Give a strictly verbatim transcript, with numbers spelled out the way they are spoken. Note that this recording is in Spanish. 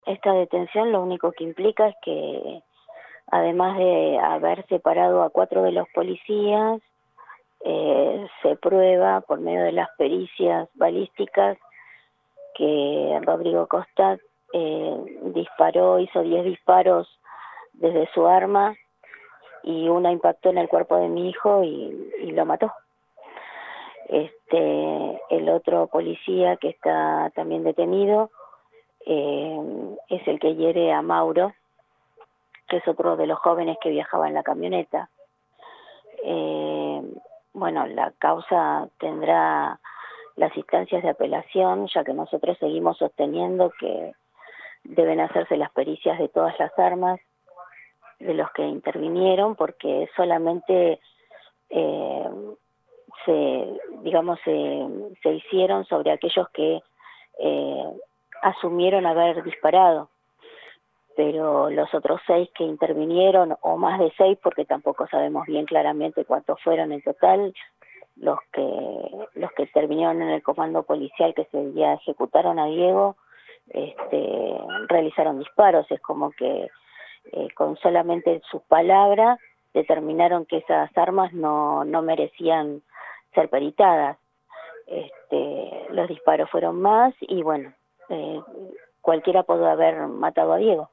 Esta detención lo único que implica es que, además de haber separado a cuatro de los policías, eh, se prueba por medio de las pericias balísticas que Rodrigo Costa eh, disparó, hizo diez disparos desde su arma y una impactó en el cuerpo de mi hijo y, y lo mató. Este, el otro policía que está también detenido eh, es el que hiere a Mauro, que es otro de los jóvenes que viajaba en la camioneta. Eh, bueno, la causa tendrá las instancias de apelación, ya que nosotros seguimos sosteniendo que deben hacerse las pericias de todas las armas de los que intervinieron, porque solamente eh, se, digamos, se, se hicieron sobre aquellos que eh, asumieron haber disparado, pero los otros seis que intervinieron, o más de seis, porque tampoco sabemos bien claramente cuántos fueron en total, los que los que intervinieron en el comando policial que se ya ejecutaron a Diego, este, realizaron disparos. Es como que eh, con solamente sus palabras determinaron que esas armas no, no merecían ser peritadas. Este, los disparos fueron más y bueno, eh, cualquiera pudo haber matado a Diego.